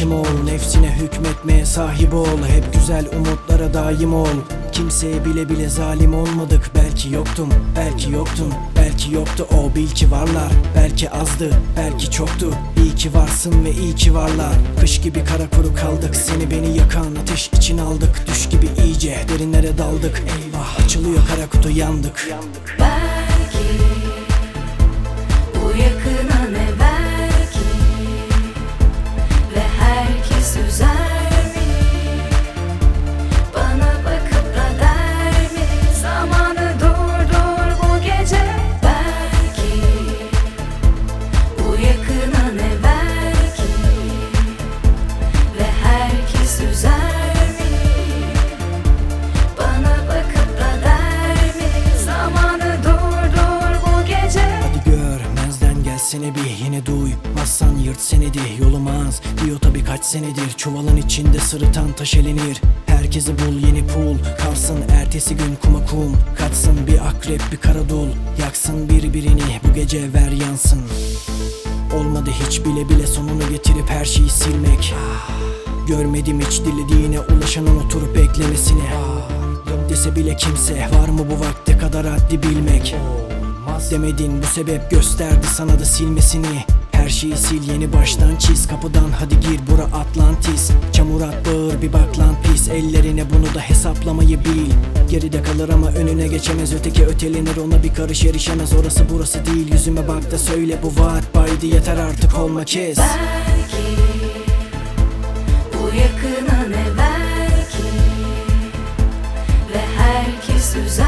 hakim ol. Nefsine hükmetmeye sahip ol. Hep güzel umutlara daim ol. Kimseye bile bile zalim olmadık. Belki yoktum, belki yoktun, belki yoktu o. Bil ki varlar, belki azdı, belki çoktu. İyi ki varsın ve iyi ki varlar. Kış gibi kara kuru kaldık. Seni beni yakan ateş için aldık. Düş gibi iyice derinlere daldık. Eyvah, açılıyor kara kutu, yandık. Belki bu yakına ne belki, ve herkes üzer mi? Bana bakıp da der mi? Zamanı durdur bu gece. Belki bu yakına ne belki, ve herkes üzer mi? Bana bakıp da der mi? Zamanı durdur bu gece. Hadi görmezden gelsene bir, yine duymazsan yırt senedi. Yolum az diyor tabi kaç senedir. Çuvalın içinde sırıtan taş elenir. Herkesi bul yeni pul, kalsın ertesi gün kuma kum. Kaçsın bir akrep bir kara dul, yaksın birbirini bu gece, ver yansın. Olmadı hiç bile bile sonunu getirip her şeyi silmek. Görmedim hiç dilediğine ulaşanın oturup beklemesini. Dese bile kimse, var mı bu vakte kadar haddi bilmek? Demedin bu sebep gösterdi sana da silmesini. Her şeyi sil yeni baştan çiz. Kapıdan hadi gir bura Atlantis. Çamur at bağır bir bak lan pis. Ellerine bunu da hesaplamayı bil. Geride kalır ama önüne geçemez. Öteki ötelenir, ona bir karış erişemez. Orası burası değil, yüzüme bak da söyle bu vaat baydı, yeter artık olma kes. Belki bu yakına ne belki, ve herkes üzer